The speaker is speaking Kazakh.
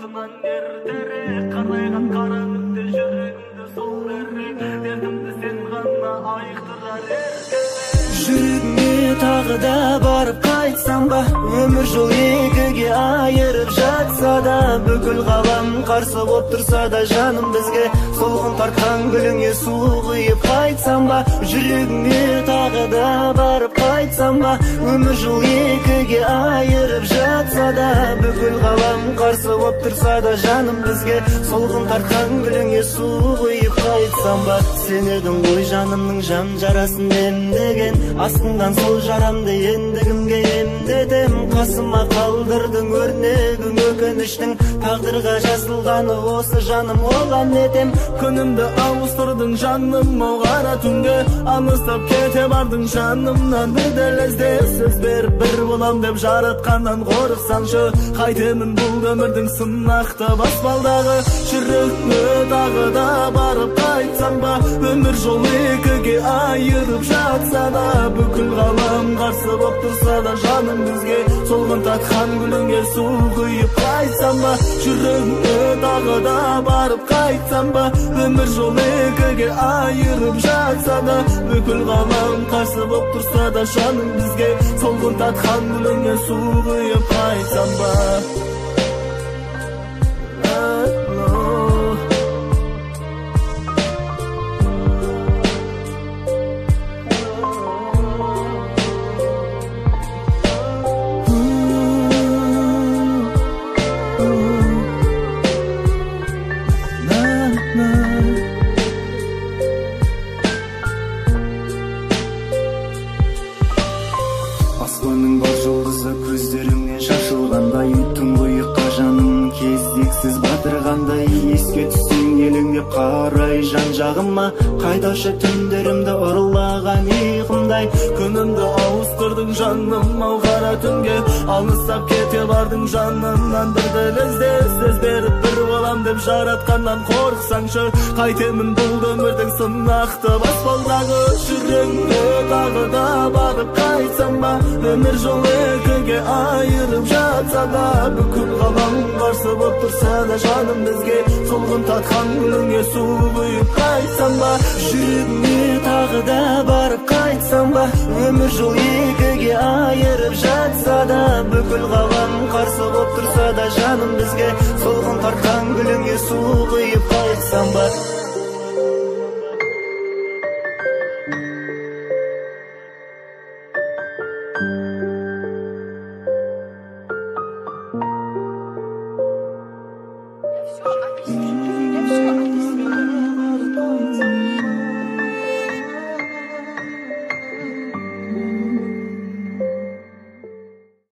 артымнан ертерек қарайған қара күнде жүрегімді сол берек дертімді сен ғана айықтырар еркелік. Жүрегіме тағы да барып қайтсам ба, өмір жол екіге айырып жатса да, бүкіл ғалам қарсы боп тұрса да, жаным бізге солғын тартқан гүліңе су құйып қайтсам ба. Жүрегіме тағы да барып қайтсам ба, өмір жол екіге айырып жатса да, бүкіл ғалам қарсы боп тұрса да, жаным бізге солғын тартқан гүліңе су құйып қайтсам ба. Сен едің ғой жанымның жан жарасын емдеген, астыңдан сол жарамды енді кімге емдетем. Қасыма қалдырдың өрнегің өкініштің, тағдырға жазылғаны осы жаным оған етем. Күнімді ауыстырдың жаным ау қара түнге, алыстап кете бардың жанымнан бір лезде. Сөз беріп бір болам деп жаратқаннан қорықсаңшы, қайтемін бұл өмірдің сынақты баспалдағы. Жүрегіме тағы да барып қайтсам ба, өмір жол екіге айырып жатса да, бүкіл ғалам қарсы боп тұрса да, жаным бізге солғын татқан гүліңе су құйып қайтсам ба. Жүрегіме тағы да барып қайтсам ба, өмір жол екіге айырып жатса да, бүкіл ғалам қарсы боп тұрса да, жаным бізге солғын татқан гүліңе су құйып қайтсам ба. Аспанның бар жұлдызы көздеріңнен шашылғандай, тұңғиыққа жаным кездексіз батырғандай. Еске түссең елеңдеп қарай жан жағыма, қайдаушы түндерімді ұрлаған иығымдай. Күнімді ауыстырдың жаным ау қара түнге, алыстап кете бардың жанымнан бір лезде. Сөз беріп бір болам деп жаратқаннан қорықсаңшы, қайтемін бұл өмірдің сынақты баспалдағы. Жүрегіме тағы да барып қайтсам ба, өмір жол екіге айырып жатса да, бүкіл ғалам қарсы боп тұрса да, жаным бізге солғын татқан гүліңе су құйып қайтсам ба. Жүрегіме тағы да барып қайтсам ба, өмір жол екіге айырып жатса да, бүкіл ғалам қарсы боп тұрса да, жаным бізге солғын тартқан гүліңе су құйып қайтсам ба.